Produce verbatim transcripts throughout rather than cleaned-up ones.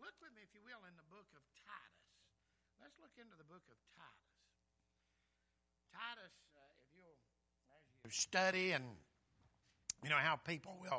Look with me, if you will, in the book of Titus. Let's look into the book of Titus. Titus, uh, if you'll, as you study, and you know how people will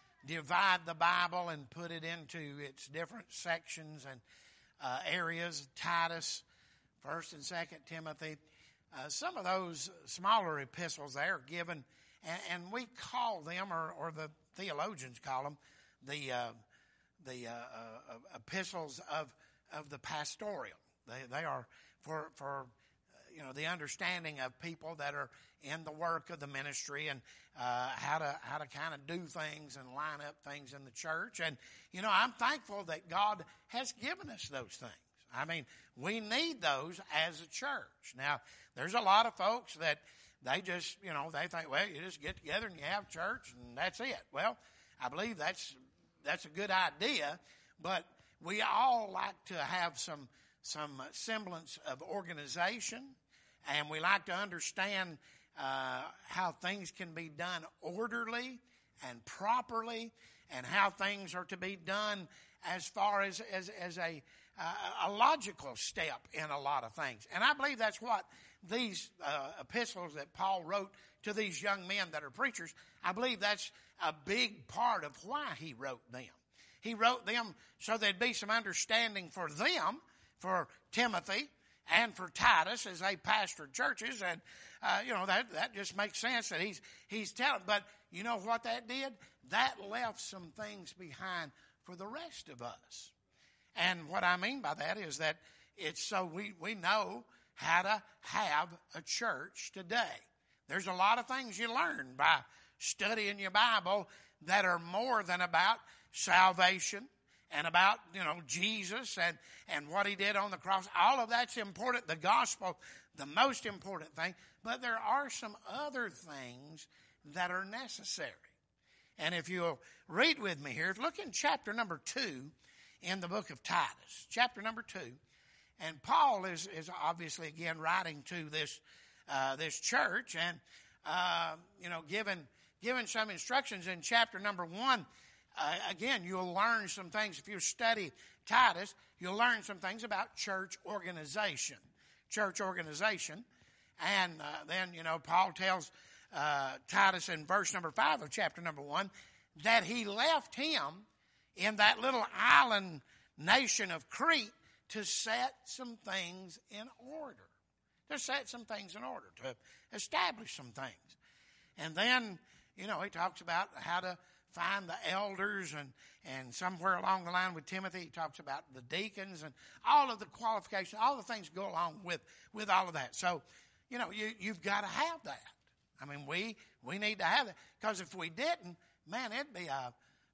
divide the Bible and put it into its different sections and uh, areas. Titus, First and Second Timothy. Uh, some of those smaller epistles there are given, and, and we call them, or, or the theologians call them, the uh, the uh, uh, epistles of of the pastoral. They they are for for you know the understanding of people that are in the work of the ministry, and uh, how to how to kind of do things and line up things in the church. And you know I'm thankful that God has given us those things. I mean, we need those as a church. Now, there's a lot of folks that they just, you know, they think, well, you just get together and you have church and that's it. Well, I believe that's that's a good idea, but we all like to have some some semblance of organization, and we like to understand uh, how things can be done orderly and properly, and how things are to be done as far as as, as a Uh, a logical step in a lot of things. And I believe that's what these uh, epistles that Paul wrote to these young men that are preachers, I believe that's a big part of why he wrote them. He wrote them so there'd be some understanding for them, for Timothy, and for Titus as they pastored churches. And, uh, you know, that, that just makes sense that he's, he's telling. But you know what that did? That left some things behind for the rest of us. And what I mean by that is that it's so we, we know how to have a church today. There's a lot of things you learn by studying your Bible that are more than about salvation and about, you know, Jesus and, and what he did on the cross. All of that's important. The gospel, the most important thing. But there are some other things that are necessary. And if you'll read with me here, look in chapter number two in the book of Titus, chapter number two. And Paul is, is obviously, again, writing to this uh, this church and, uh, you know, giving, giving some instructions in chapter number one. Uh, again, you'll learn some things. If you study Titus, you'll learn some things about church organization. Church organization. And uh, then, you know, Paul tells uh, Titus in verse number five of chapter number one that he left him in that little island nation of Crete to set some things in order. To set some things in order, to establish some things. And then, you know, he talks about how to find the elders, and, and somewhere along the line with Timothy, he talks about the deacons and all of the qualifications, all the things go along with, with all of that. So, you know, you, you've got to have that. I mean, we, we need to have that, because if we didn't, man, it'd be a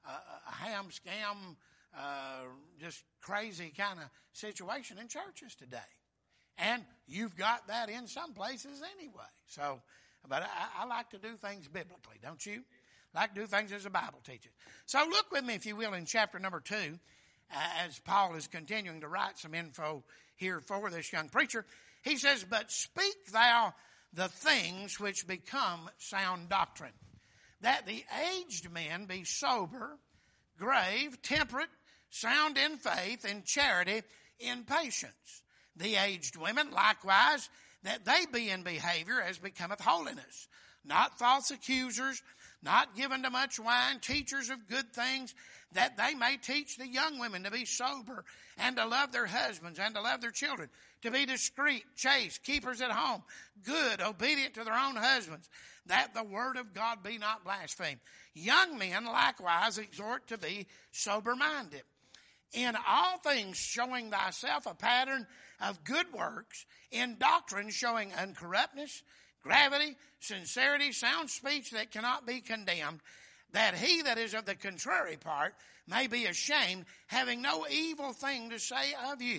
a ham, scam, uh, just crazy kind of situation in churches today. And you've got that in some places anyway. So, but I, I like to do things biblically, don't you? I like to do things as the Bible teaches. So look with me, if you will, in chapter number two, uh, as Paul is continuing to write some info here for this young preacher. He says, "But speak thou the things which become sound doctrine, that the aged men be sober, grave, temperate, sound in faith, in charity, in patience. The aged women likewise, that they be in behavior as becometh holiness, not false accusers, not given to much wine, teachers of good things, that they may teach the young women to be sober, and to love their husbands, and to love their children, to be discreet, chaste, keepers at home, good, obedient to their own husbands, that the word of God be not blasphemed. Young men likewise exhort to be sober-minded. In all things showing thyself a pattern of good works, in doctrine showing uncorruptness, gravity, sincerity, sound speech that cannot be condemned, that he that is of the contrary part may be ashamed, having no evil thing to say of you.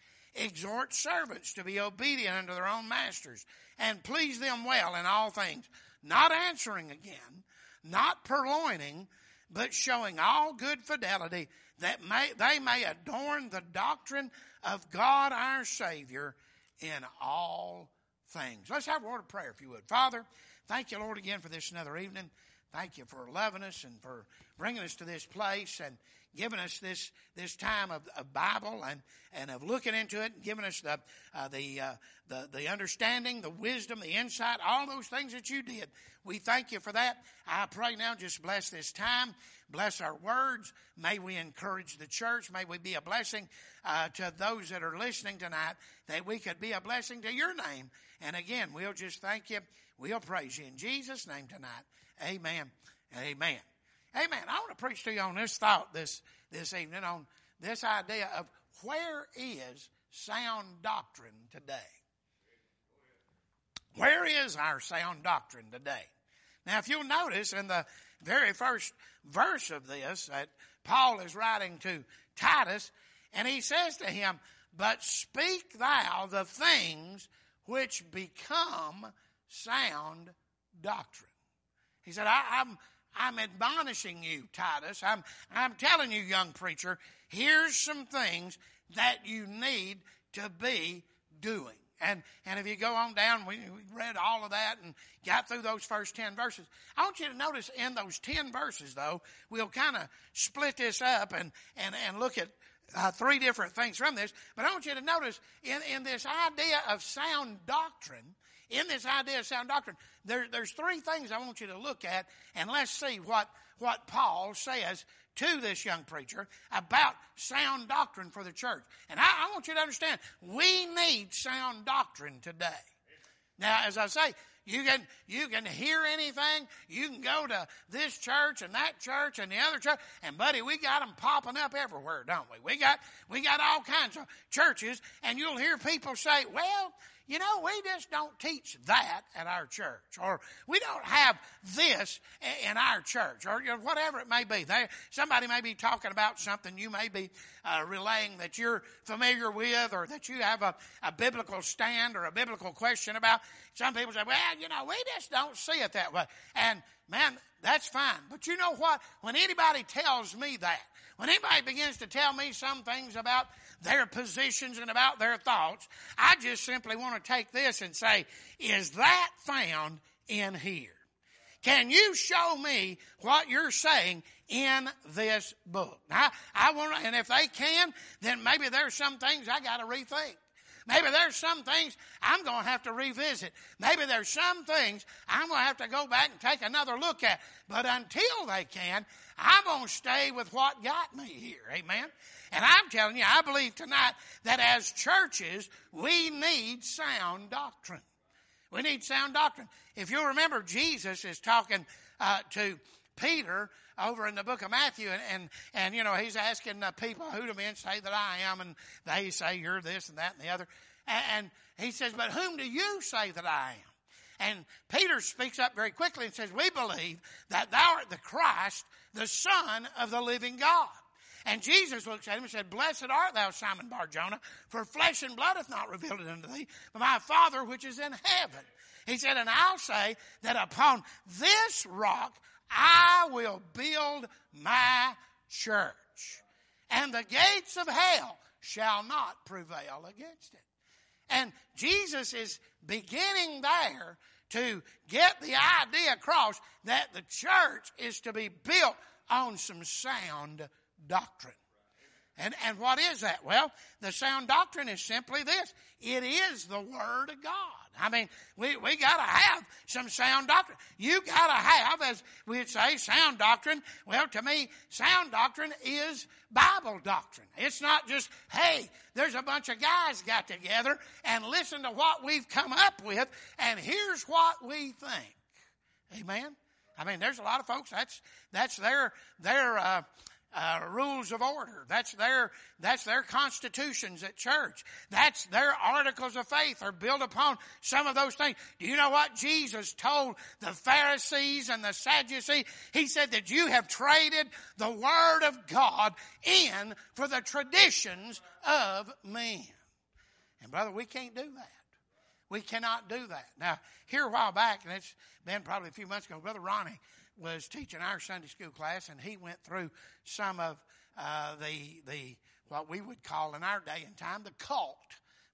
Exhort servants to be obedient unto their own masters, and please them well in all things, not answering again, not purloining, but showing all good fidelity, that may, they may adorn the doctrine of God our Savior in all things." Let's have a word of prayer, if you would. Father, thank you, Lord, again for this another evening. Thank you for loving us and for bringing us to this place and giving us this this time of, of Bible and, and of looking into it, and giving us the uh, the, uh, the the understanding, the wisdom, the insight, all those things that you did. We thank you for that. I pray now, just bless this time, bless our words. May we encourage the church. May we be a blessing uh, to those that are listening tonight, that we could be a blessing to your name. And again, we'll just thank you. We'll praise you in Jesus' name tonight. Amen. Amen. Amen. I want to preach to you on this thought this, this evening, on this idea of where is sound doctrine today? Where is our sound doctrine today? Now, if you'll notice in the very first verse of this, that Paul is writing to Titus, and he says to him, "But speak thou the things which become sound doctrine." He said, I, I'm I'm admonishing you, Titus. I'm, I'm telling you, young preacher, here's some things that you need to be doing. And, and if you go on down, we, we read all of that and got through those first ten verses. I want you to notice in those ten verses, though, we'll kind of split this up and, and, and look at uh, three different things from this. But I want you to notice in, in this idea of sound doctrine, In this idea of sound doctrine, there, there's three things I want you to look at, and let's see what, what Paul says to this young preacher about sound doctrine for the church. And I, I want you to understand, we need sound doctrine today. Now, as I say, you can you can hear anything. You can go to this church and that church and the other church, and buddy, we got them popping up everywhere, don't we? We got we got all kinds of churches, and you'll hear people say, "Well, you know, we just don't teach that at our church," or "We don't have this in our church," or you know, whatever it may be. They, somebody may be talking about something you may be uh, relaying that you're familiar with, or that you have a, a biblical stand or a biblical question about. Some people say, "Well, you know, we just don't see it that way." And man, that's fine. But you know what? When anybody tells me that, when anybody begins to tell me some things about their positions and about their thoughts, I just simply want to take this and say, is that found in here? Can you show me what you're saying in this book? Now, I want to, and if they can, then maybe there's some things I got to rethink. Maybe there's some things I'm going to have to revisit. Maybe there's some things I'm going to have to go back and take another look at. But until they can, I'm going to stay with what got me here. Amen? And I'm telling you, I believe tonight that as churches, we need sound doctrine. We need sound doctrine. If you'll remember, Jesus is talking uh, to Peter over in the book of Matthew, and, and, and you know, he's asking uh, people, "Who do men say that I am?" And they say, "You're this and that and the other." And, and he says, "But whom do you say that I am?" And Peter speaks up very quickly and says, "We believe that thou art the Christ, the Son of the living God." And Jesus looks at him and said, "Blessed art thou, Simon Bar-Jonah, for flesh and blood hath not revealed it unto thee, but my Father which is in heaven." He said, "And I'll say that upon this rock I will build my church, and the gates of hell shall not prevail against it." And Jesus is beginning there to get the idea across that the church is to be built on some sound doctrine. And, and what is that? Well, the sound doctrine is simply this. It is the Word of God. I mean, we, we got to have some sound doctrine. You got to have, as we'd say, sound doctrine. Well, to me, sound doctrine is Bible doctrine. It's not just, hey, there's a bunch of guys got together and listen to what we've come up with, and here's what we think. Amen? I mean, there's a lot of folks, that's that's their their uh, uh, rules of order. That's their that's their constitutions at church. That's their articles of faith are built upon some of those things. Do you know what Jesus told the Pharisees and the Sadducees? He said that you have traded the Word of God in for the traditions of men. And brother, we can't do that. We cannot do that. Now, here a while back, and it's been probably a few months ago, Brother Ronnie was teaching our Sunday school class, and he went through some of uh, the the what we would call in our day and time the cult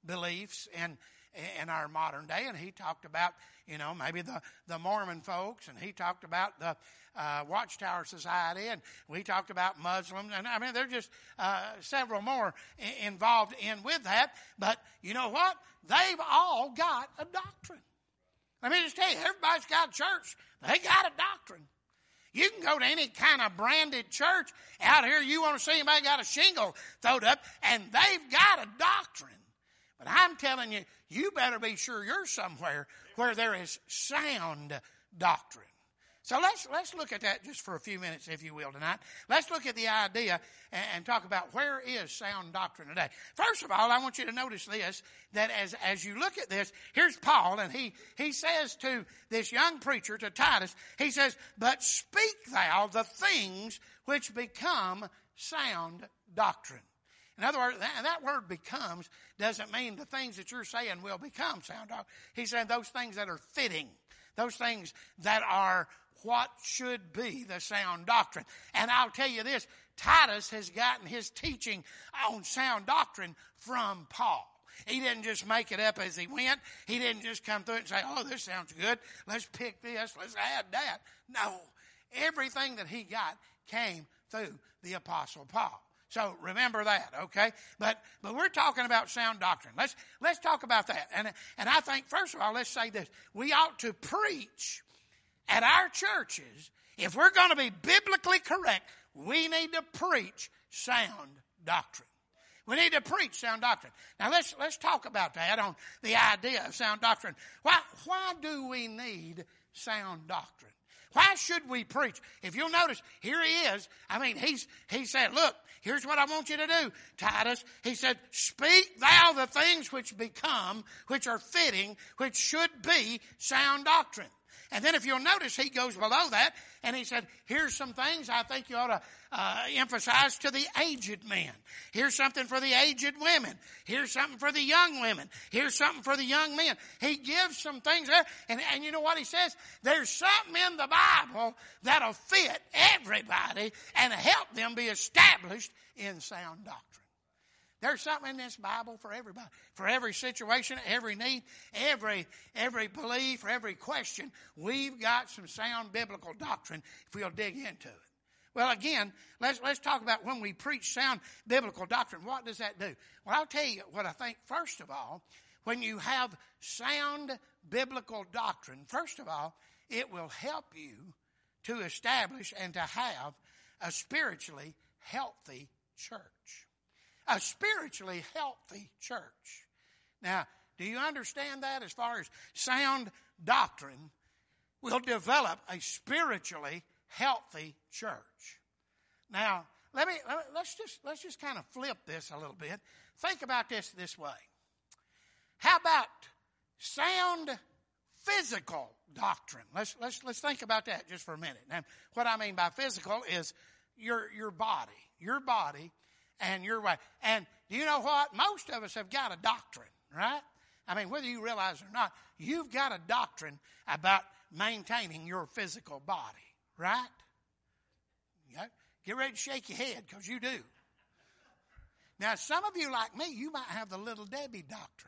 beliefs in in our modern day, and he talked about, you know, maybe the, the Mormon folks, and he talked about the uh, Watchtower Society, and we talked about Muslims, and I mean, there are just uh, several more I- involved in with that, but you know what? They've all got a doctrine. Let me just tell you, everybody's got a church. They got a doctrine. You can go to any kind of branded church out here, you want to see anybody got a shingle thrown up, and they've got a doctrine. But I'm telling you, you better be sure you're somewhere where there is sound doctrine. So let's let's look at that just for a few minutes, if you will, tonight. Let's look at the idea and, and talk about where is sound doctrine today. First of all, I want you to notice this, that as, as you look at this, here's Paul, and he, he says to this young preacher, to Titus, he says, but speak thou the things which become sound doctrine. In other words, that, that word becomes doesn't mean the things that you're saying will become sound doctrine. He's saying those things that are fitting, those things that are what should be the sound doctrine. And I'll tell you this, Titus has gotten his teaching on sound doctrine from Paul. He didn't just make it up as he went. He didn't just come through it and say, oh, this sounds good. Let's pick this. Let's add that. No. Everything that he got came through the Apostle Paul. So remember that, okay? But but we're talking about sound doctrine. Let's let's talk about that. And and I think, first of all, let's say this. We ought to preach at our churches. If we're going to be biblically correct, we need to preach sound doctrine. We need to preach sound doctrine. Now let's let's talk about that on the idea of sound doctrine. Why why do we need sound doctrine? Why should we preach? If you'll notice, here he is. I mean, he's he said, look, here's what I want you to do, Titus. He said, speak thou the things which become, which are fitting, which should be sound doctrine. And then if you'll notice, he goes below that, and he said, here's some things I think you ought to uh, emphasize to the aged men. Here's something for the aged women. Here's something for the young women. Here's something for the young men. He gives some things there, and, and you know what he says? There's something in the Bible that'll fit everybody and help them be established in sound doctrine. There's something in this Bible for everybody, for every situation, every need, every every belief, for every question. We've got some sound biblical doctrine if we'll dig into it. Well, again, let's let's talk about when we preach sound biblical doctrine. What does that do? Well, I'll tell you what I think. First of all, when you have sound biblical doctrine, first of all, it will help you to establish and to have a spiritually healthy church. A spiritually healthy church. Now, do you understand that? As far as sound doctrine will develop a spiritually healthy church. Now, let me let's just let's just kind of flip this a little bit. Think about this this way. How about sound physical doctrine? Let's let's let's think about that just for a minute. Now, what I mean by physical is your your body, your body. And your way. And do you know what? Most of us have got a doctrine, right? I mean, whether you realize it or not, you've got a doctrine about maintaining your physical body, right? Yeah? Get ready to shake your head, because you do. Now, some of you like me, you might have the Little Debbie doctrine.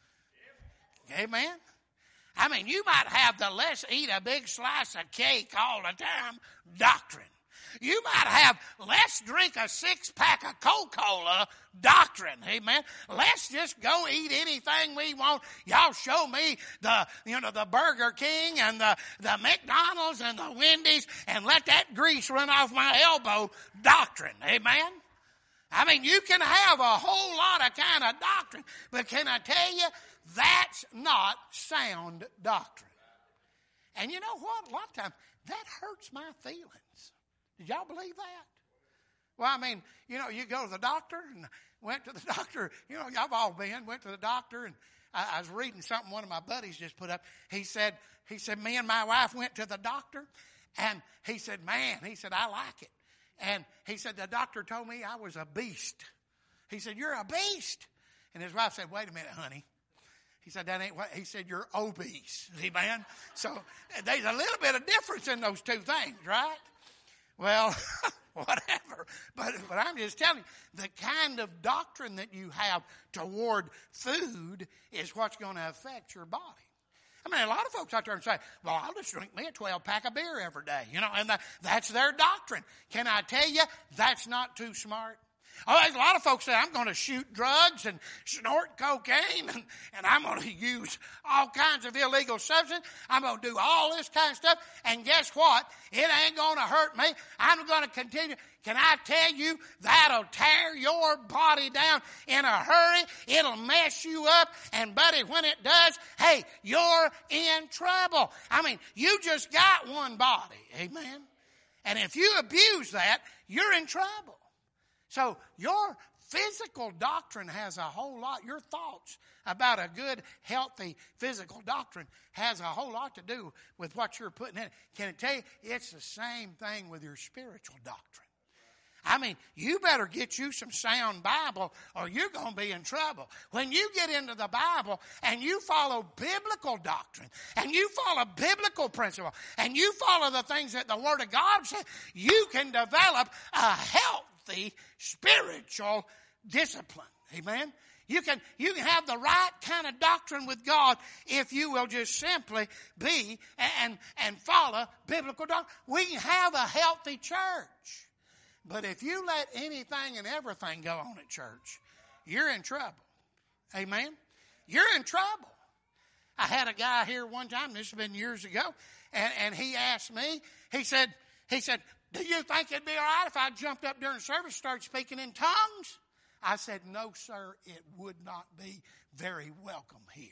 Amen? I mean, you might have the let's eat a big slice of cake all the time doctrine. You might have, let's drink a six-pack of Coca-Cola doctrine, amen. Let's just go eat anything we want. Y'all show me the, you know, the Burger King and the, the McDonald's and the Wendy's, and let that grease run off my elbow doctrine, amen. I mean, you can have a whole lot of kind of doctrine, but can I tell you, that's not sound doctrine. And you know what? A lot of times, that hurts my feelings. Did y'all believe that? Well, I mean, you know, you go to the doctor and went to the doctor. You know, y'all all been, went to the doctor, and I, I was reading something one of my buddies just put up. He said, he said, me and my wife went to the doctor, and he said, man, he said, I like it. And he said, the doctor told me I was a beast. He said, you're a beast. And his wife said, wait a minute, honey. He said, that ain't what, he said, you're obese. Amen? So there's a little bit of difference in those two things, right? Well, whatever. But, but I'm just telling you, the kind of doctrine that you have toward food is what's going to affect your body. I mean, a lot of folks out there and say, well, I'll just drink me a twelve pack of beer every day. You know, and that, that's their doctrine. Can I tell you, that's not too smart? Oh, there's a lot of folks say, I'm going to shoot drugs and snort cocaine and, and I'm going to use all kinds of illegal substances. I'm going to do all this kind of stuff. And guess what? It ain't going to hurt me. I'm going to continue. Can I tell you, that'll tear your body down in a hurry. It'll mess you up. And buddy, when it does, hey, you're in trouble. I mean, you just got one body. Amen. And if you abuse that, you're in trouble. So your physical doctrine has a whole lot, your thoughts about a good, healthy physical doctrine has a whole lot to do with what you're putting in. Can I tell you, it's the same thing with your spiritual doctrine. I mean, you better get you some sound Bible or you're going to be in trouble. When you get into the Bible and you follow biblical doctrine and you follow biblical principle and you follow the things that the Word of God says, you can develop a healthy spiritual discipline. Amen? You can, you can have the right kind of doctrine with God if you will just simply be and, and follow biblical doctrine. We can have a healthy church. But if you let anything and everything go on at church, you're in trouble. Amen? You're in trouble. I had a guy here one time, this has been years ago, and, and he asked me, he said, he said, do you think it'd be all right if I jumped up during service and started speaking in tongues? I said, no, sir, it would not be very welcome here.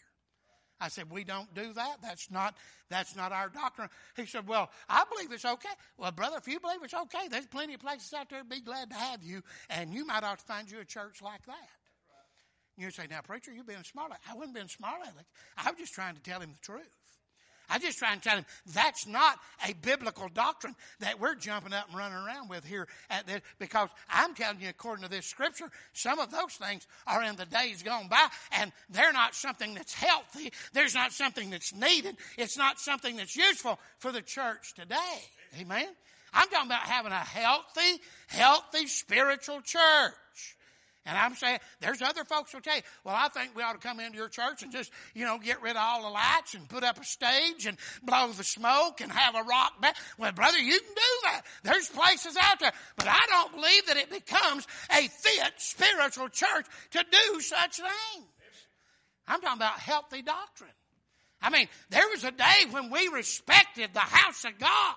I said, we don't do that. That's not, that's not our doctrine. He said, well, I believe it's okay. Well, brother, if you believe it's okay, there's plenty of places out there that'd be glad to have you, and you might ought to find you a church like that. You say, now, preacher, you're being smart. I wasn't being smart, Alex. I was just trying to tell him the truth. I just trying to tell him that's not a biblical doctrine that we're jumping up and running around with here at this, because I'm telling you, according to this scripture, some of those things are in the days gone by, and they're not something that's healthy. There's not something that's needed. It's not something that's useful for the church today. Amen? I'm talking about having a healthy, healthy spiritual church. And I'm saying, there's other folks who'll tell you, well, I think we ought to come into your church and just, you know, get rid of all the lights and put up a stage and blow the smoke and have a rock band. Well, brother, you can do that. There's places out there. But I don't believe that it becomes a fit spiritual church to do such things. I'm talking about healthy doctrine. I mean, there was a day when we respected the house of God.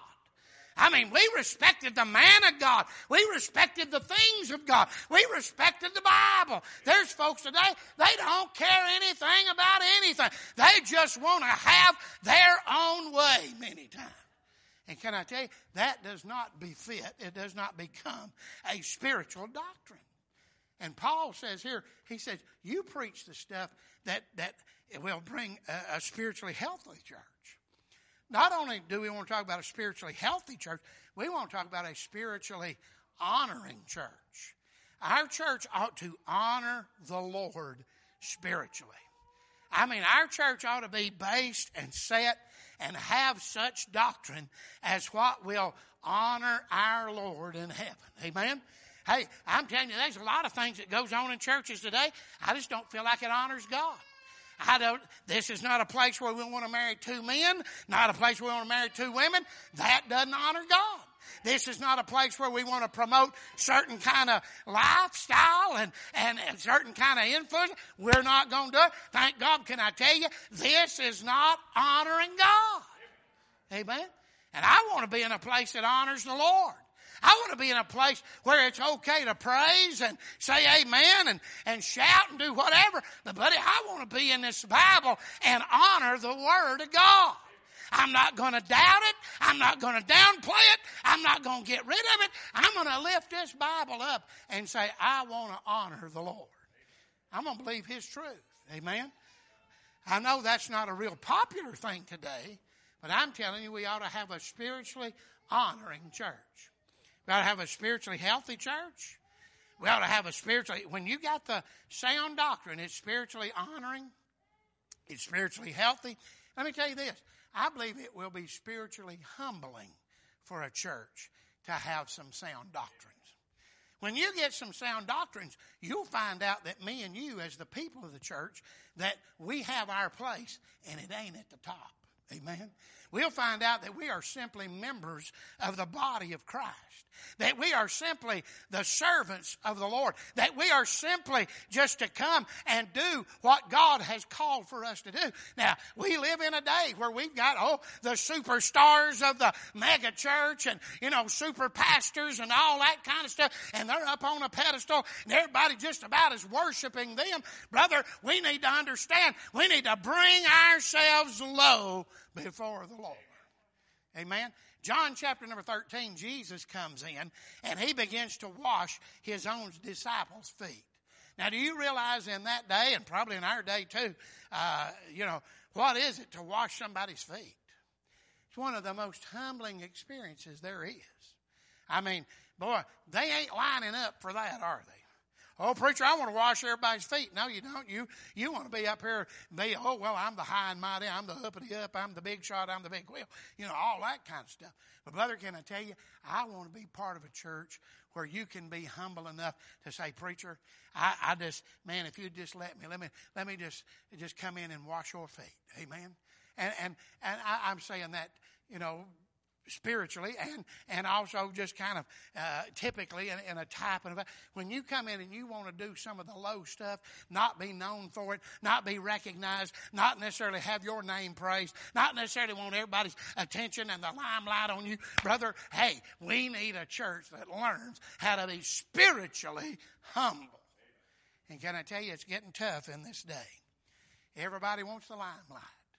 I mean, we respected the man of God. We respected the things of God. We respected the Bible. There's folks today, they don't care anything about anything. They just want to have their own way many times. And can I tell you, that does not befit, it does not become a spiritual doctrine. And Paul says here, he says, you preach the stuff that, that will bring a, a spiritually healthy church. Not only do we want to talk about a spiritually healthy church, we want to talk about a spiritually honoring church. Our church ought to honor the Lord spiritually. I mean, our church ought to be based and set and have such doctrine as what will honor our Lord in heaven. Amen? Hey, I'm telling you, there's a lot of things that goes on in churches today. I just don't feel like it honors God. I don't, this is not a place where we want to marry two men, not a place where we want to marry two women. That doesn't honor God. This is not a place where we want to promote certain kind of lifestyle and, and, and certain kind of influence. We're not going to do it. Thank God, can I tell you, this is not honoring God. Amen? And I want to be in a place that honors the Lord. I want to be in a place where it's okay to praise and say amen and, and shout and do whatever. But, buddy, I want to be in this Bible and honor the Word of God. I'm not going to doubt it. I'm not going to downplay it. I'm not going to get rid of it. I'm going to lift this Bible up and say, I want to honor the Lord. I'm going to believe His truth. Amen? I know that's not a real popular thing today, but I'm telling you, we ought to have a spiritually honoring church. We ought to have a spiritually healthy church. We ought to have a spiritually, when you got the sound doctrine, it's spiritually honoring, it's spiritually healthy. Let me tell you this, I believe it will be spiritually humbling for a church to have some sound doctrines. When you get some sound doctrines, you'll find out that me and you, as the people of the church, that we have our place, and it ain't at the top. Amen? We'll find out that we are simply members of the body of Christ. That we are simply the servants of the Lord. That we are simply just to come and do what God has called for us to do. Now, we live in a day where we've got, oh, the superstars of the mega church and, you know, super pastors and all that kind of stuff. And they're up on a pedestal and everybody just about is worshiping them. Brother, we need to understand, we need to bring ourselves low before the Lord. Amen. John chapter number thirteen, Jesus comes in and he begins to wash his own disciples' feet. Now, do you realize in that day, and probably in our day too, uh, you know, what is it to wash somebody's feet? It's one of the most humbling experiences there is. I mean, boy, they ain't lining up for that, are they? Oh, preacher, I want to wash everybody's feet. No, you don't. You you want to be up here, be, oh, well, I'm the high and mighty. I'm the uppity up. I'm the big shot. I'm the big wheel. You know, all that kind of stuff. But, brother, can I tell you, I want to be part of a church where you can be humble enough to say, preacher, I, I just, man, if you just let me, let me, let me just, just come in and wash your feet. Amen. And, and, and I, I'm saying that, you know, spiritually and, and also just kind of uh, typically in, in a type of, when you come in and you want to do some of the low stuff, not be known for it, not be recognized, not necessarily have your name praised, not necessarily want everybody's attention and the limelight on you, brother, hey, we need a church that learns how to be spiritually humble. And can I tell you, it's getting tough in this day. Everybody wants the limelight.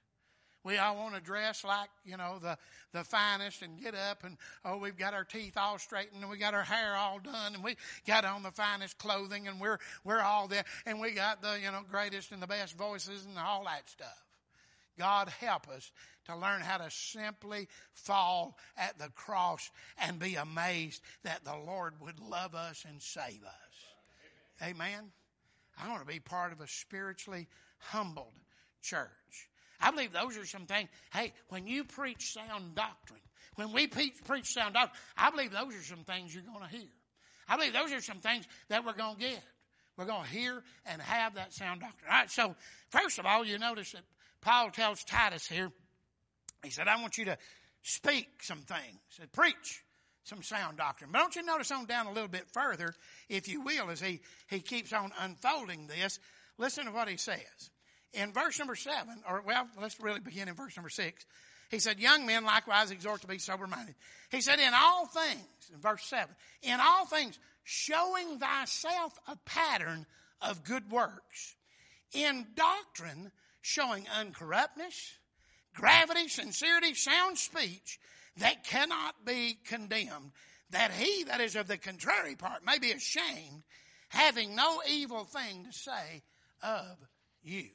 We all want to dress like, you know, the, the finest and get up and, oh, we've got our teeth all straightened and we got our hair all done and we got on the finest clothing and we're, we're all there and we got the, you know, greatest and the best voices and all that stuff. God help us to learn how to simply fall at the cross and be amazed that the Lord would love us and save us. Amen. I want to be part of a spiritually humbled church. I believe those are some things. Hey, when you preach sound doctrine, when we preach, preach sound doctrine, I believe those are some things you're going to hear. I believe those are some things that we're going to get. We're going to hear and have that sound doctrine. All right, so first of all, you notice that Paul tells Titus here, he said, I want you to speak some things. He said, preach some sound doctrine. But don't you notice on down a little bit further, if you will, as he, he keeps on unfolding this, listen to what he says. In verse number seven, or well, let's really begin in verse number six. He said, young men likewise exhort to be sober-minded. He said, in all things, in verse seven, in all things, showing thyself a pattern of good works. In doctrine, showing uncorruptness, gravity, sincerity, sound speech, that cannot be condemned, that he that is of the contrary part may be ashamed, having no evil thing to say of you.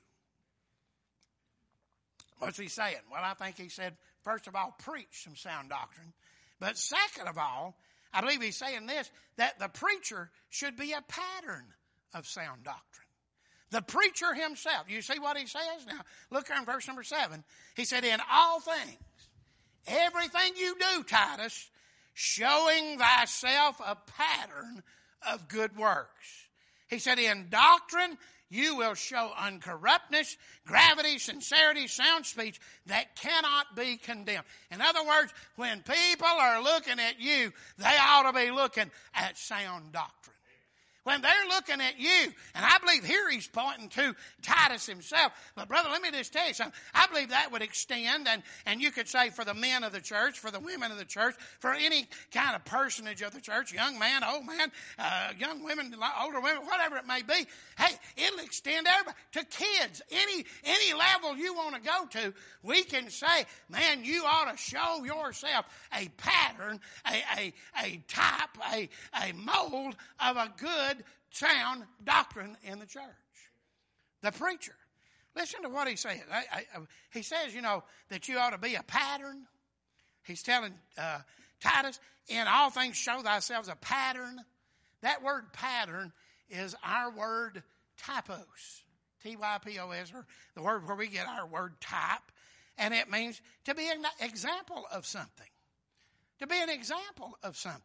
What's he saying? Well, I think he said, first of all, preach some sound doctrine. But second of all, I believe he's saying this, that the preacher should be a pattern of sound doctrine. The preacher himself. You see what he says? Now, look here in verse number seven. He said, in all things, everything you do, Titus, showing thyself a pattern of good works. He said, in doctrine, you will show uncorruptness, gravity, sincerity, sound speech that cannot be condemned. In other words, when people are looking at you, they ought to be looking at sound doctrine. When they're looking at you, and I believe here he's pointing to Titus himself. But brother, let me just tell you something. I believe that would extend, and, and you could say for the men of the church, for the women of the church, for any kind of personage of the church, young man, old man, uh, young women, older women, whatever it may be. Hey, it'll extend everybody to kids. Any, any level you want to go to, we can say, man, you ought to show yourself a pattern, a, a, a type, a, a mold of a good sound doctrine in the church. The preacher. Listen to what he says. I, I, he says, you know, that you ought to be a pattern. He's telling uh, Titus, in all things show thyself a pattern. That word pattern is our word typos. T Y P O S, or the word where we get our word type. And it means to be an example of something. to be an example of something.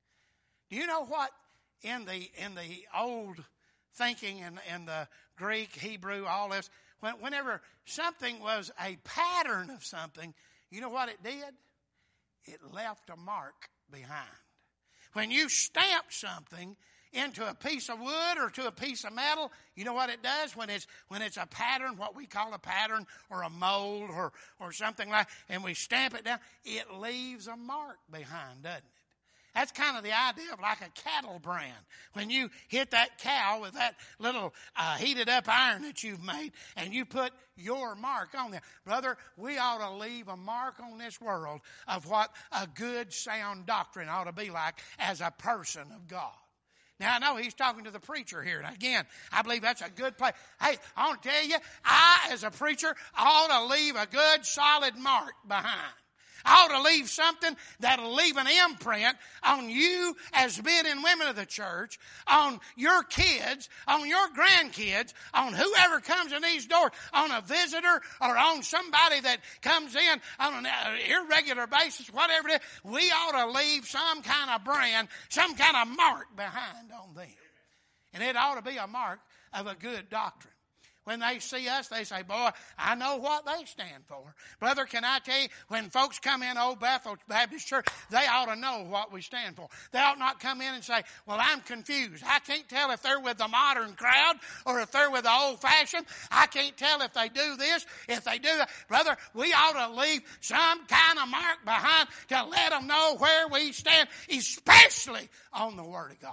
Do you know what in the in the old thinking and in, in the Greek, Hebrew, all this, when, whenever something was a pattern of something, you know what it did? It left a mark behind. When you stamp something into a piece of wood or to a piece of metal, you know what it does? When it's when it's a pattern, what we call a pattern or a mold or, or something like, and we stamp it down, it leaves a mark behind, doesn't it? That's kind of the idea of like a cattle brand. When you hit that cow with that little uh, heated up iron that you've made and you put your mark on there. Brother, we ought to leave a mark on this world of what a good sound doctrine ought to be like as a person of God. Now, I know he's talking to the preacher here. And again, I believe that's a good place. Hey, I want to tell you, I, as a preacher, ought to leave a good, solid mark behind. I ought to leave something that'll leave an imprint on you as men and women of the church, on your kids, on your grandkids, on whoever comes in these doors, on a visitor or on somebody that comes in on an irregular basis, whatever it is. We ought to leave some kind of brand, some kind of mark behind on them. And it ought to be a mark of a good doctrine. When they see us, they say, boy, I know what they stand for. Brother, can I tell you, when folks come in Old Bethel Baptist Church, they ought to know what we stand for. They ought not come in and say, well, I'm confused. I can't tell if they're with the modern crowd or if they're with the old-fashioned. I can't tell if they do this, if they do that. Brother, we ought to leave some kind of mark behind to let them know where we stand, especially on the Word of God.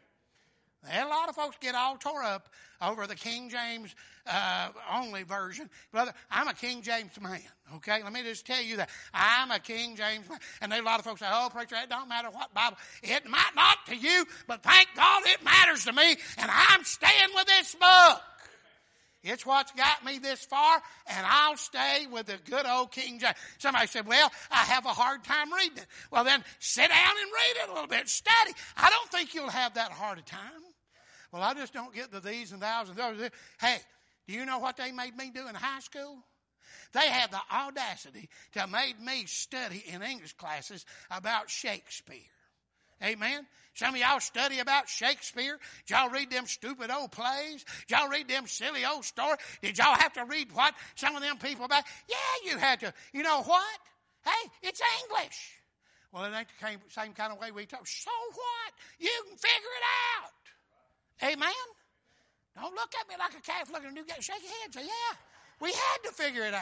And a lot of folks get all tore up over the King James uh, only version. Brother, I'm a King James man, okay? Let me just tell you that. I'm a King James man. And there's a lot of folks say, oh, preacher, it don't matter what Bible. It might not to you, but thank God it matters to me, and I'm staying with this book. It's what's got me this far, and I'll stay with the good old King James. Somebody said, well, I have a hard time reading it. Well, then sit down and read it a little bit. Study. I don't think you'll have that hard a time. Well, I just don't get the these and thous and those. Hey, do you know what they made me do in high school? They had the audacity to make me study in English classes about Shakespeare. Amen? Some of y'all study about Shakespeare. Did y'all read them stupid old plays? Did y'all read them silly old stories? Did y'all have to read what some of them people about? Yeah, you had to. You know what? Hey, it's English. Well, it ain't the same kind of way we talk. So what? You can figure it out. Amen? Don't look at me like a calf looking at you. Shake your head and say, yeah, we had to figure it out.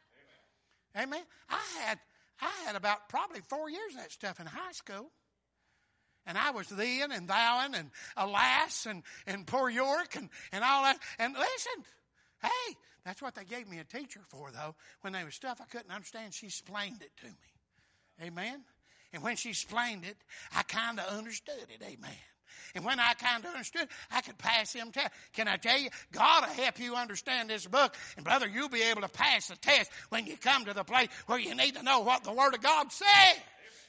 Amen. Amen? I had I had about probably four years of that stuff in high school. And I was then and thouing and alas and, and poor York and, and all that. And listen, hey, that's what they gave me a teacher for, though. When there was stuff I couldn't understand, she explained it to me. Amen? And when she explained it, I kind of understood it. Amen. And when I kind of understood, I could pass him test. Can I tell you, God will help you understand this book. And brother, you'll be able to pass the test when you come to the place where you need to know what the Word of God says.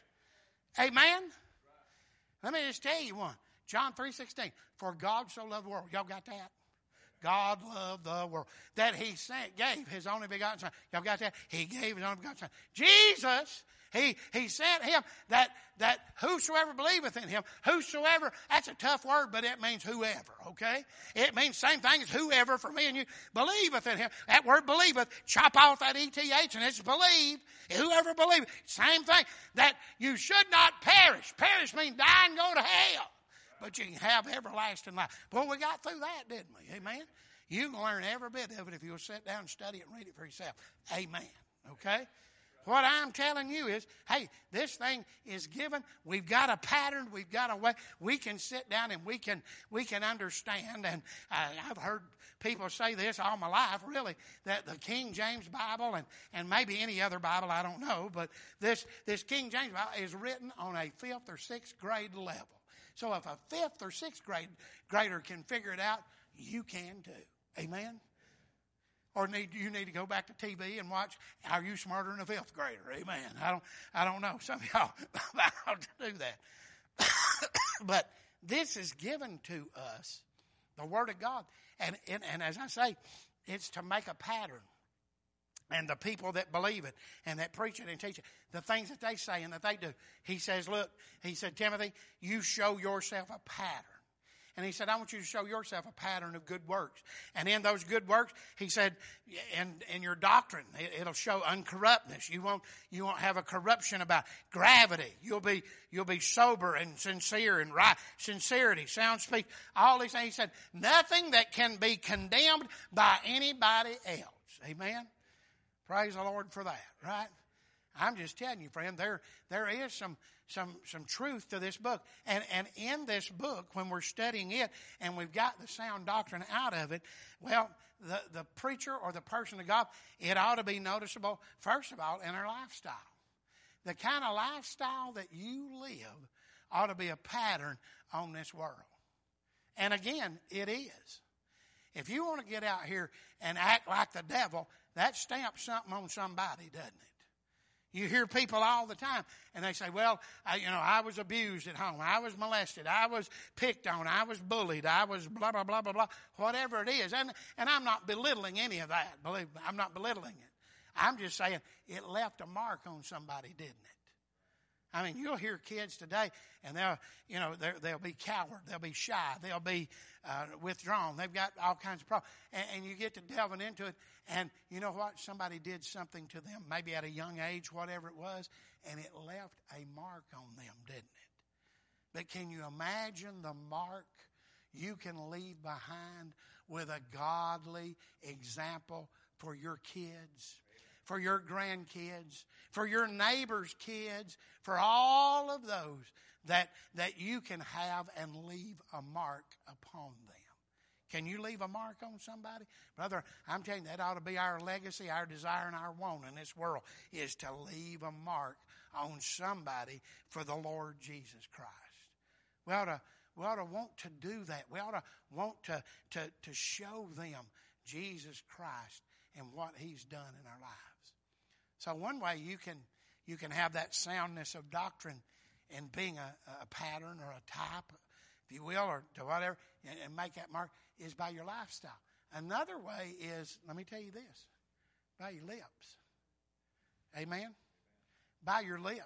Amen? Let me just tell you one. John three sixteen. For God so loved the world. Y'all got that? God loved the world. That he sent, gave his only begotten Son. Y'all got that? He gave his only begotten Son. Jesus, he, he sent him that, that whosoever believeth in him, whosoever, that's a tough word, but it means whoever, okay? It means the same thing as whoever for me and you, believeth in him. That word believeth, chop off that E T H and it's believe. Whoever believeth. Same thing. That you should not perish. Perish means die and go to hell. But you can have everlasting life. Well, we got through that, didn't we? Amen? You can learn every bit of it if you'll sit down and study it and read it for yourself. Amen. Okay? What I'm telling you is, hey, this thing is given. We've got a pattern. We've got a way. We can sit down and we can we can understand. And uh, I've heard people say this all my life, really, that the King James Bible and, and maybe any other Bible, I don't know, but this, this King James Bible is written on a fifth or sixth grade level. So if a fifth or sixth grade grader can figure it out, you can too. Amen? Or need you need to go back to T V and watch Are You Smarter Than a Fifth Grader? Amen. I don't I don't know. Some of y'all about to do that. But this is given to us, the Word of God. And, and and as I say, it's to make a pattern. and the people that believe it and that preach it and teach it, the things that they say and that they do. He says, look, he said, Timothy, you show yourself a pattern. And he said, I want you to show yourself a pattern of good works. And in those good works, he said, in, in your doctrine, it, it'll show uncorruptness. You won't, you won't have a corruption about gravity. You'll be, you'll be sober and sincere and right, sincerity, sound speech, all these things. He said, nothing that can be condemned by anybody else. Amen. Praise the Lord for that, right? I'm just telling you, friend, there there is some some some truth to this book. And and in this book, when we're studying it and we've got the sound doctrine out of it, well, the, the preacher or the person of God, it ought to be noticeable, first of all, in our lifestyle. The kind of lifestyle that you live ought to be a pattern on this world. And again, it is. If you want to get out here and act like the devil, that stamps something on somebody, doesn't it? You hear people all the time, and they say, well, I, you know, I was abused at home. I was molested. I was picked on. I was bullied. I was blah, blah, blah, blah, blah, whatever it is. And, and I'm not belittling any of that. Believe me, I'm not belittling it. I'm just saying it left a mark on somebody, didn't it? I mean, you'll hear kids today, and they'll, you know, they'll be coward. They'll be shy. They'll be uh, withdrawn. They've got all kinds of problems. And, and you get to delving into it, and you know what? Somebody did something to them, maybe at a young age, whatever it was, and it left a mark on them, didn't it? But can you imagine the mark you can leave behind with a godly example for your kids, for your grandkids, for your neighbors' kids, for all of those that, that you can have and leave a mark upon them? Can you leave a mark on somebody? Brother, I'm telling you, that ought to be our legacy, our desire, and our want in this world, is to leave a mark on somebody for the Lord Jesus Christ. We ought to, we ought to want to do that. We ought to want to, to, to show them Jesus Christ and what He's done in our lives. So one way you can you can have that soundness of doctrine and being a, a pattern or a type, if you will, or to whatever, and, and make that mark, is by your lifestyle. Another way is, let me tell you this, by your lips. Amen? By your lips.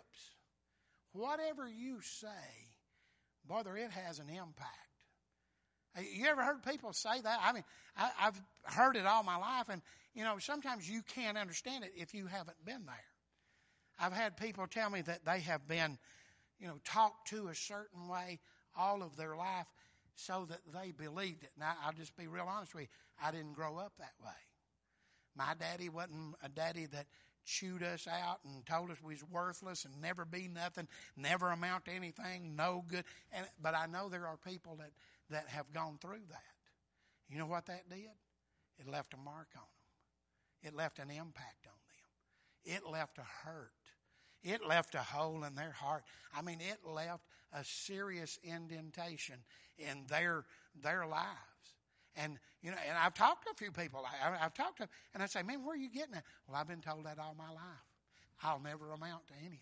Whatever you say, brother, it has an impact. You ever heard people say that? I mean, I, I've heard it all my life, and, you know, sometimes you can't understand it if you haven't been there. I've had people tell me that they have been, you know, talked to a certain way all of their life so that they believed it. Now, I'll just be real honest with you. I didn't grow up that way. My daddy wasn't a daddy that chewed us out and told us we was worthless and never be nothing, never amount to anything, no good. And, but I know there are people that, that have gone through that. You know what that did? It left a mark on them. It left an impact on them. It left a hurt. It left a hole in their heart. I mean, it left a serious indentation in their their lives. And, you know, and I've talked to a few people. I, I've talked to them, and I say, man, where are you getting that? Well, I've been told that all my life. I'll never amount to anything.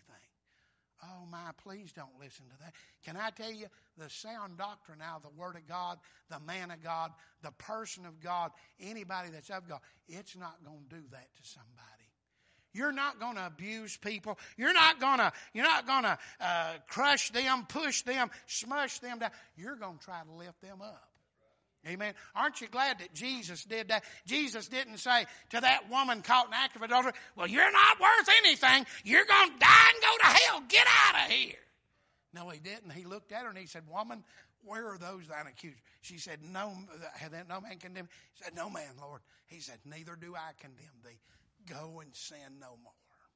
Oh, my, please don't listen to that. Can I tell you, the sound doctrine now, the Word of God, the man of God, the person of God, anybody that's of God, it's not going to do that to somebody. You're not going to abuse people. You're not going to, you're not going to uh, crush them, push them, smush them down. You're going to try to lift them up. Amen. Aren't you glad that Jesus did that? Jesus didn't say to that woman caught in the act of adultery, well, you're not worth anything. You're going to die and go to hell. Get out of here. No, he didn't. He looked at her and he said, woman, where are those thine accusers? She said, no, had no man condemned. He said, no man, Lord. He said, neither do I condemn thee. Go and sin no more.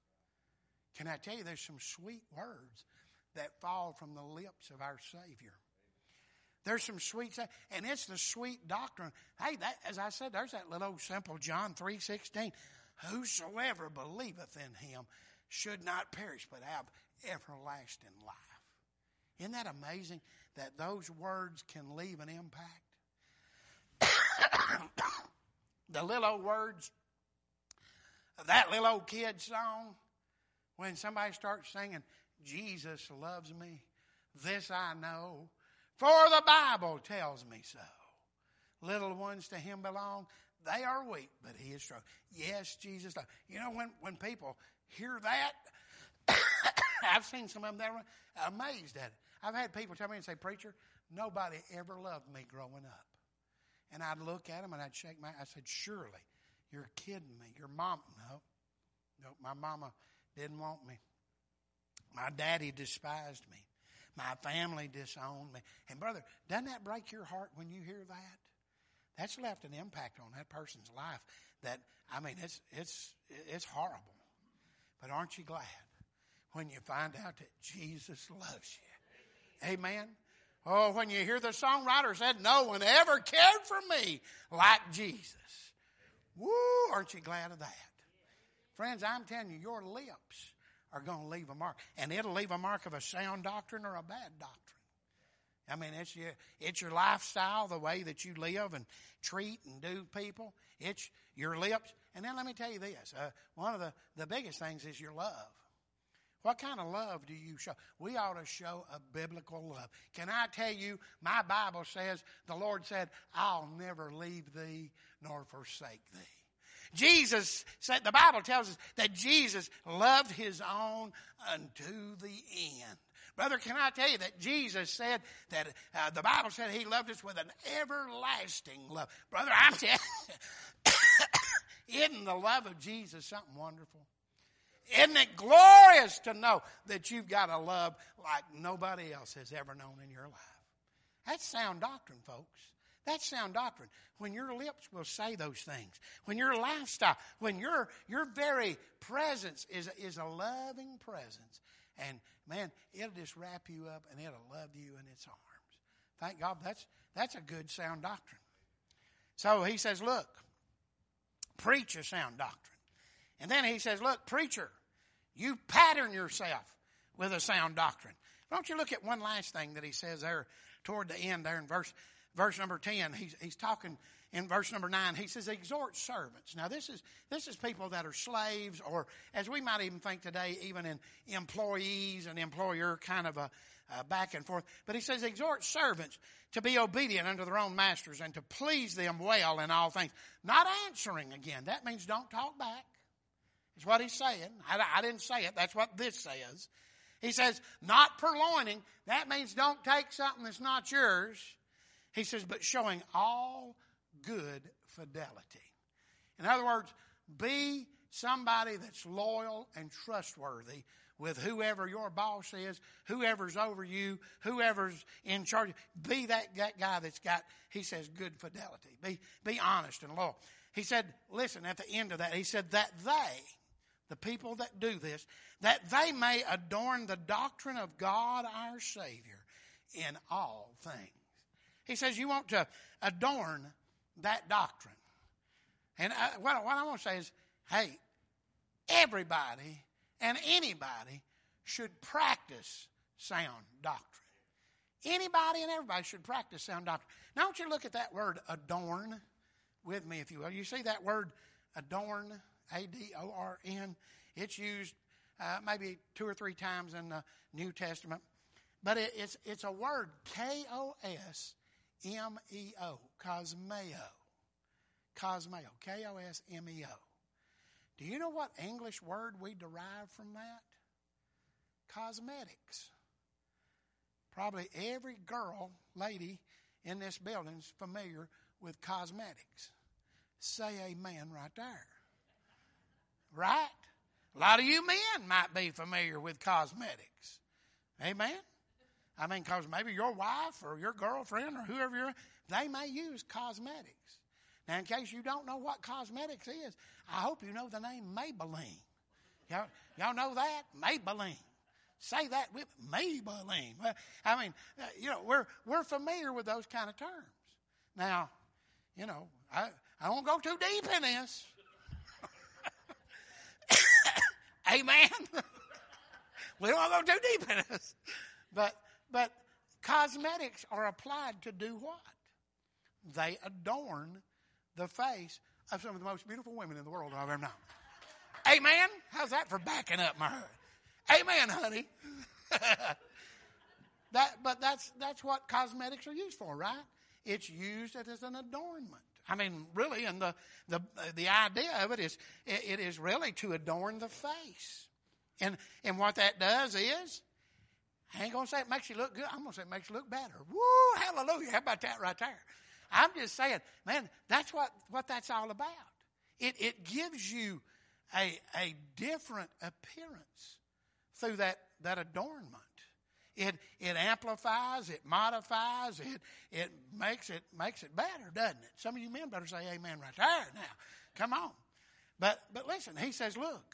Can I tell you, there's some sweet words that fall from the lips of our Savior. There's some sweet, and it's the sweet doctrine. Hey, that, as I said, there's that little old simple John three sixteen. Whosoever believeth in him should not perish, but have everlasting life. Isn't that amazing that those words can leave an impact? The little old words of that little old kid song, when somebody starts singing, Jesus loves me, this I know, for the Bible tells me so. Little ones to him belong. They are weak, but he is strong. Yes, Jesus loves. You know, when, when people hear that, I've seen some of them that were amazed at it. I've had people tell me and say, preacher, nobody ever loved me growing up. And I'd look at them and I'd shake my, I said, surely, you're kidding me. Your mom, no, no, my mama didn't want me. My daddy despised me. My family disowned me. And brother, doesn't that break your heart when you hear that? That's left an impact on that person's life. That, I mean, it's it's it's horrible. But aren't you glad when you find out that Jesus loves you? Amen. Oh, when you hear the songwriter said, no one ever cared for me like Jesus. Woo, aren't you glad of that? Friends, I'm telling you, your lips are going to leave a mark. And it'll leave a mark of a sound doctrine or a bad doctrine. I mean, it's your, it's your lifestyle, the way that you live and treat and do people. It's your lips. And then let me tell you this. Uh, one of the, the biggest things is your love. What kind of love do you show? We ought to show a biblical love. Can I tell you, my Bible says, the Lord said, I'll never leave thee nor forsake thee. Jesus said, the Bible tells us that Jesus loved his own unto the end. Brother, can I tell you that Jesus said that uh, the Bible said he loved us with an everlasting love. Brother, I'm telling you, isn't the love of Jesus something wonderful? Isn't it glorious to know that you've got a love like nobody else has ever known in your life? That's sound doctrine, folks. That's sound doctrine. When your lips will say those things, when your lifestyle, when your your very presence is, is a loving presence, and man, it'll just wrap you up and it'll love you in its arms. Thank God, that's that's a good sound doctrine. So he says, look, preach a sound doctrine. And then he says, look, preacher, you pattern yourself with a sound doctrine. Don't you look at one last thing that he says there toward the end there in verse verse number ten. He's, he's talking in verse number nine. He says, exhort servants. Now, this is this is people that are slaves, or as we might even think today, even in employees and employer kind of a, a back and forth. But he says, exhort servants to be obedient unto their own masters and to please them well in all things. Not answering again. That means don't talk back. That's what he's saying. I, I didn't say it. That's what this says. He says, not purloining. That means don't take something that's not yours. He says, but showing all good fidelity. In other words, be somebody that's loyal and trustworthy with whoever your boss is, whoever's over you, whoever's in charge. Be that, that guy that's got, he says, good fidelity. Be, be honest and loyal. He said, listen, at the end of that, he said that they, the people that do this, that they may adorn the doctrine of God our Savior in all things. He says you want to adorn that doctrine. And I, what, what I want to say is, hey, everybody and anybody should practice sound doctrine. Anybody and everybody should practice sound doctrine. Now, I want you to look at that word adorn with me, if you will. You see that word adorn, A D O R N? It's used uh, maybe two or three times in the New Testament. But it, it's, it's a word, K O S M E O, cosmeo. Cosmeo, K O S M E O. Do you know what English word we derive from that? Cosmetics. Probably every girl, lady in this building is familiar with cosmetics. Say amen right there. Right? A lot of you men might be familiar with cosmetics. Amen? I mean, because maybe your wife or your girlfriend or whoever you're, they may use cosmetics. Now, in case you don't know what cosmetics is, I hope you know the name Maybelline. Y'all, y'all know that? Maybelline. Say that with Maybelline. Well, I mean, uh, you know, we're we're familiar with those kind of terms. Now, you know, I, I won't go too deep in this. Amen? We don't want to go too deep in this. But But cosmetics are applied to do what? They adorn the face of some of the most beautiful women in the world I've ever known. Amen? How's that for backing up my heart? Amen, honey. that, but that's that's what cosmetics are used for, right? it's used as an adornment. I mean, really, and the the the idea of it is it, it is really to adorn the face. And and what that does is, I ain't gonna say it makes you look good. I'm gonna say it makes you look better. Woo, hallelujah! How about that right there? I'm just saying, man, that's what, what that's all about. It it gives you a a different appearance through that, that adornment. It it amplifies, it modifies, it it makes it makes it better, doesn't it? Some of you men better say amen right there now. Come on. But but listen, he says, look,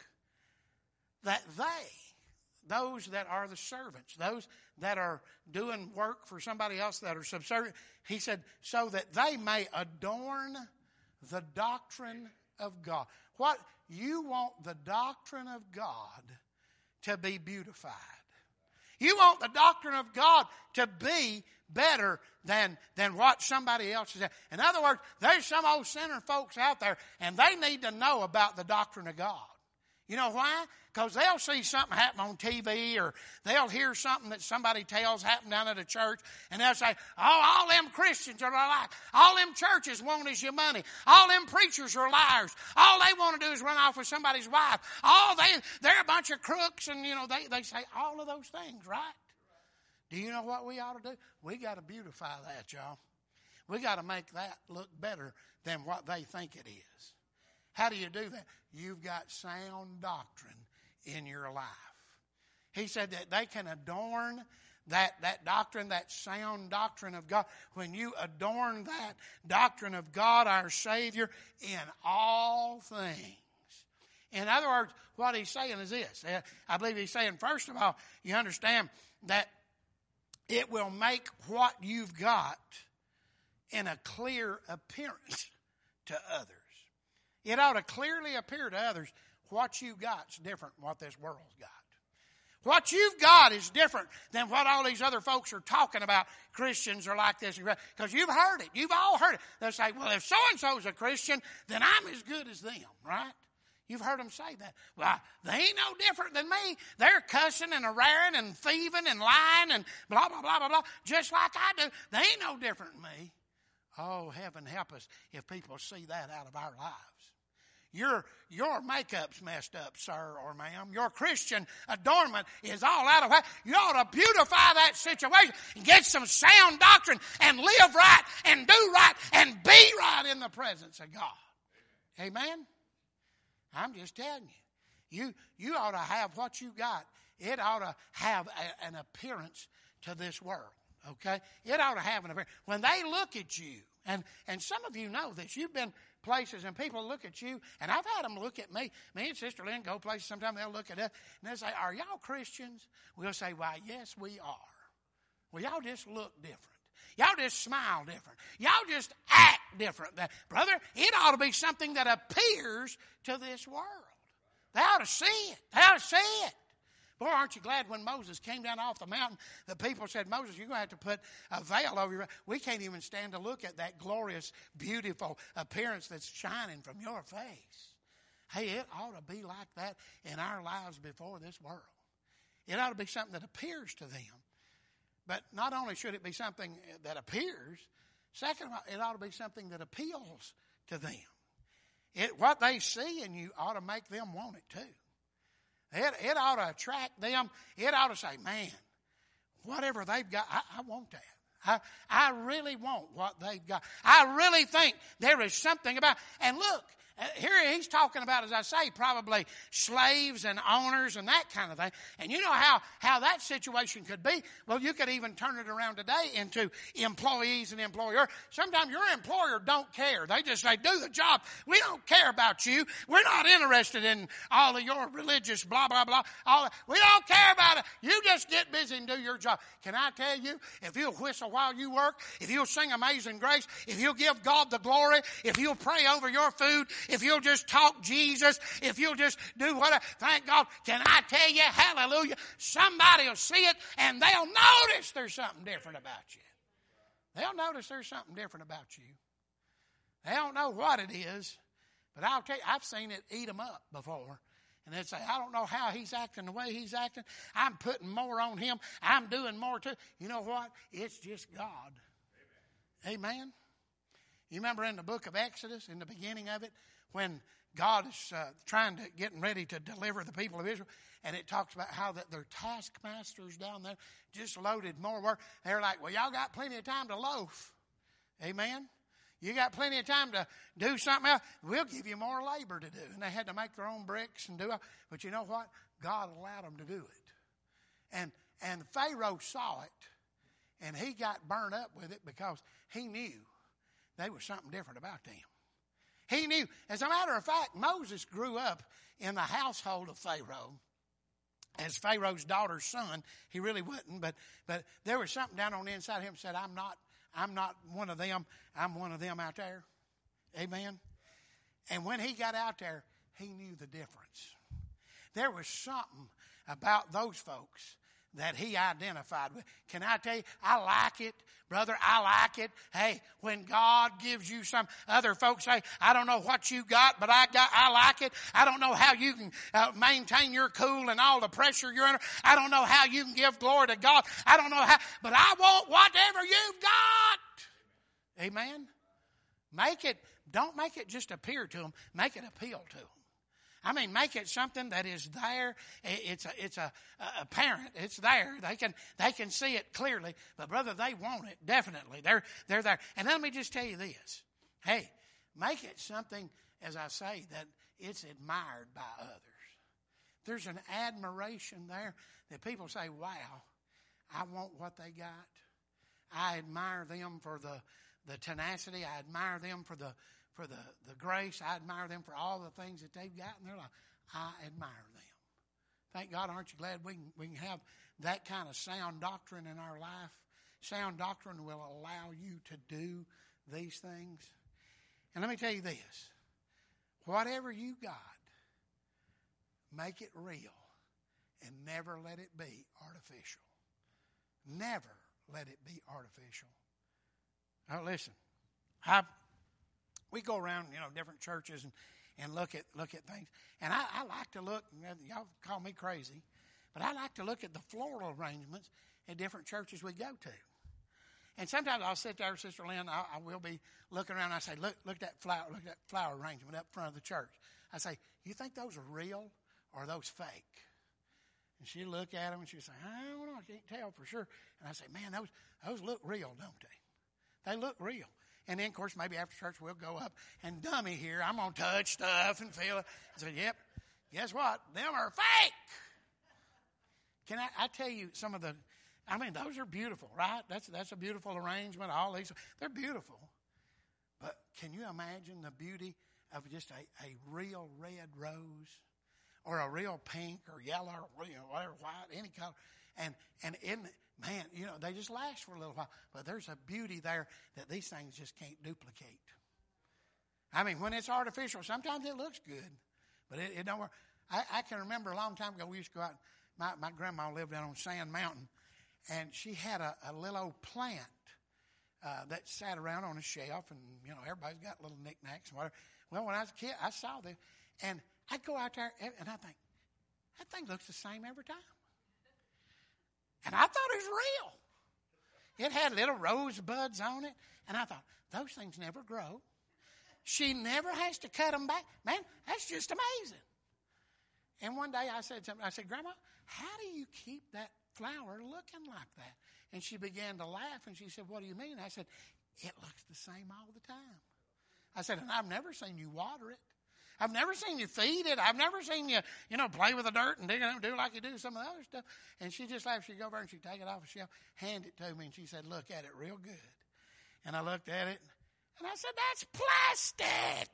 that they, those that are the servants, those that are doing work for somebody else that are subservient, he said, so that they may adorn the doctrine of God. What you want the doctrine of God to be beautified. You want the doctrine of God to be better than, than what somebody else is at. In other words, there's some old sinner folks out there, and they need to know about the doctrine of God. You know why? Because they'll see something happen on T V, or they'll hear something that somebody tells happen down at a church, and they'll say, oh, all them Christians are like, all them churches want is your money. All them preachers are liars. All they want to do is run off with somebody's wife. All they, they're a bunch of crooks, and, you know, they, they say all of those things, right? Do you know what we ought to do? We got to beautify that, y'all. We got to make that look better than what they think it is. How do you do that? You've got sound doctrine in your life. He said that they can adorn that, that doctrine, that sound doctrine of God. When you adorn that doctrine of God, our Savior, in all things. In other words, what he's saying is this. I believe he's saying, first of all, you understand that it will make what you've got in a clear appearance to others. It ought to clearly appear to others what you got's different from what this world's got. What you've got is different than what all these other folks are talking about. Christians are like this. Because you've heard it. You've all heard it. They'll say, well, if so-and-so's a Christian, then I'm as good as them, right? You've heard them say that. Well, they ain't no different than me. They're cussing and raring and thieving and lying and blah, blah, blah, blah, blah, just like I do. They ain't no different than me. Oh, heaven help us if people see that out of our lives. Your, your makeup's messed up, sir or ma'am. Your Christian adornment is all out of whack. You ought to beautify that situation and get some sound doctrine and live right and do right and be right in the presence of God. Amen? I'm just telling you. You, you ought to have what you got. It ought to have a, an appearance to this world. Okay? It ought to have an appearance. When they look at you, and, and some of you know this, you've been places and people look at you, and I've had them look at me. Me and Sister Lynn go places, sometimes they'll look at us, and they'll say, are y'all Christians? We'll say, why, yes, we are. Well, y'all just look different. Y'all just smile different. Y'all just act different. Brother, it ought to be something that appears to this world. They ought to see it. They ought to see it. Boy, aren't you glad when Moses came down off the mountain, the people said, Moses, you're going to have to put a veil over your... We can't even stand to look at that glorious, beautiful appearance that's shining from your face. Hey, it ought to be like that in our lives before this world. It ought to be something that appears to them. But not only should it be something that appears, second of all, it ought to be something that appeals to them. It, what they see in you ought to make them want it too. It, it ought to attract them. It ought to say, man, whatever they've got, I, I want that. I, I really want what they've got. I really think there is something about, and look, here he's talking about, as I say, probably slaves and owners and that kind of thing. And you know how, how that situation could be? Well, you could even turn it around today into employees and employer. Sometimes your employer don't care. They just say, do the job. We don't care about you. We're not interested in all of your religious blah, blah, blah. All that. We don't care about it. You just get busy and do your job. Can I tell you, if you'll whistle while you work, if you'll sing Amazing Grace, if you'll give God the glory, if you'll pray over your food, if you'll just talk Jesus, if you'll just do whatever, thank God, can I tell you, hallelujah, somebody will see it and they'll notice there's something different about you. They'll notice there's something different about you. They don't know what it is, but I'll tell you, I've seen it eat them up before. And they'd say, I don't know how he's acting the way he's acting. I'm putting more on him. I'm doing more too. You know what? It's just God. Amen. You remember in the book of Exodus, in the beginning of it, when God is uh, trying to, getting ready to deliver the people of Israel, and it talks about how that their taskmasters down there just loaded more work. They're like, well, y'all got plenty of time to loaf. Amen. You got plenty of time to do something else. We'll give you more labor to do. And they had to make their own bricks and do it. But you know what? God allowed them to do it. And, and Pharaoh saw it, and he got burned up with it because he knew there was something different about them. He knew. As a matter of fact, Moses grew up in the household of Pharaoh as Pharaoh's daughter's son. He really wouldn't, but but there was something down on the inside of him that said, I'm not, I'm not one of them. I'm one of them out there. Amen. And when he got out there, he knew the difference. There was something about those folks that he identified with. Can I tell you, I like it, brother, I like it. Hey, when God gives you some, other folks say, I don't know what you got, but I got, I like it. I don't know how you can uh, maintain your cool and all the pressure you're under. I don't know how you can give glory to God. I don't know how, but I want whatever you've got. Amen. Make it, don't make it just appear to them. Make it appeal to them. I mean, make it something that is there. It's a, it's a, a parent. It's there. They can, they can see it clearly. But brother, they want it. Definitely. They're, they're there. And let me just tell you this. Hey, make it something, as I say, that it's admired by others. There's an admiration there that people say, wow, I want what they got. I admire them for the, the tenacity. I admire them for the, for the, the grace. I admire them for all the things that they've got in their life. I admire them. Thank God, aren't you glad we can, we can have that kind of sound doctrine in our life? Sound doctrine will allow you to do these things. And let me tell you this. Whatever you got, make it real and never let it be artificial. Never let it be artificial. Now listen, I've We go around, you know, different churches and, and look at look at things. And I, I like to look, y'all call me crazy, but I like to look at the floral arrangements at different churches we go to. And sometimes I'll sit there, Sister Lynn, I, I will be looking around, and I say, look, look at that flower, look at that flower arrangement up front of the church. I say, you think those are real or are those fake? And she'd look at them and she'd say, I don't know, I can't tell for sure. And I say, man, those those look real, don't they? They look real. And then, of course, maybe after church we'll go up and dummy here. I'm going to touch stuff and feel it. I say, yep, guess what? Them are fake. Can I, I tell you some of the, I mean, those are beautiful, right? That's that's a beautiful arrangement. All these, they're beautiful. But can you imagine the beauty of just a, a real red rose or a real pink or yellow or, you know, whatever, white, any color? And, and in man, you know, they just last for a little while. But there's a beauty there that these things just can't duplicate. I mean, when it's artificial, sometimes it looks good, but it, it don't work. I, I can remember a long time ago, we used to go out. My, my grandma lived down on Sand Mountain, and she had a, a little old plant uh, that sat around on a shelf, and, you know, everybody's got little knickknacks and whatever. Well, when I was a kid, I saw this, and I'd go out there, and I think, that thing looks the same every time. And I thought it was real. It had little rosebuds on it. And I thought, those things never grow. She never has to cut them back. Man, that's just amazing. And one day I said something. I said, Grandma, how do you keep that flower looking like that? And she began to laugh. And she said, what do you mean? I said, it looks the same all the time. I said, and I've never seen you water it. I've never seen you feed it. I've never seen you, you know, play with the dirt and dig it up and do like you do some of the other stuff. And she just laughed. She'd go over and she'd take it off the shelf, hand it to me, and she said, look at it real good. And I looked at it, and I said, that's plastic.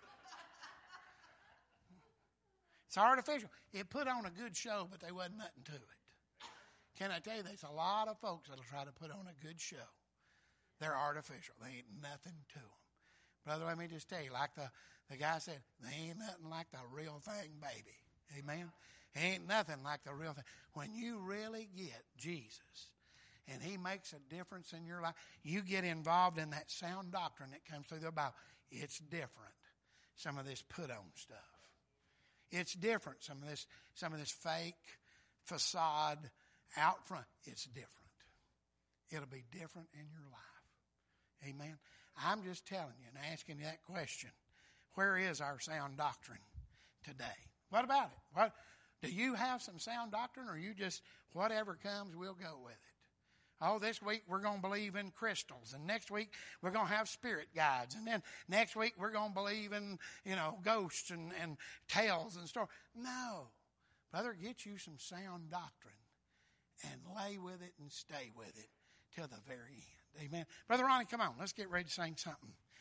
It's artificial. It put on a good show, but there wasn't nothing to it. Can I tell you, there's a lot of folks that'll try to put on a good show. They're artificial. They ain't nothing to them. Brother, let me just tell you, like the, the guy said, there ain't nothing like the real thing, baby. Amen? Ain't nothing like the real thing. When you really get Jesus and he makes a difference in your life, you get involved in that sound doctrine that comes through the Bible. It's different. Some of this put-on stuff. It's different. Some of this, some of this fake facade out front. It's different. It'll be different in your life. Amen. I'm just telling you and asking you that question. Where is our sound doctrine today? What about it? What, do you have some sound doctrine, or you just, whatever comes, we'll go with it? Oh, this week we're going to believe in crystals, and next week we're going to have spirit guides, and then next week we're going to believe in, you know, ghosts and, and tales and stories. No. Brother, get you some sound doctrine and lay with it and stay with it till the very end. Amen. Brother Ronnie, come on. Let's get ready to sing something.